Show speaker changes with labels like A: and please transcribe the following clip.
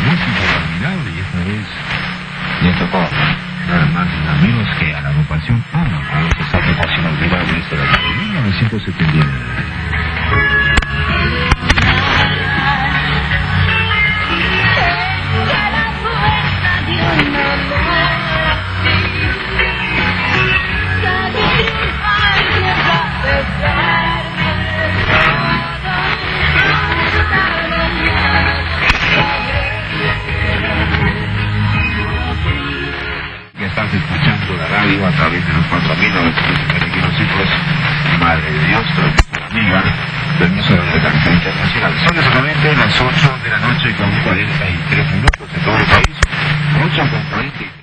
A: música formidable y esta vez le tocó nada más y nada menos que a la agrupación AMA, a esa agrupación olvidable de la de 1979. Estás escuchando la radio a través de los 4.951 ciclos. Madre de Dios, amiga del Museo de Danza Internacional. Son exactamente las 8 de la noche con 43 minutos en todo el país. 8 con 43.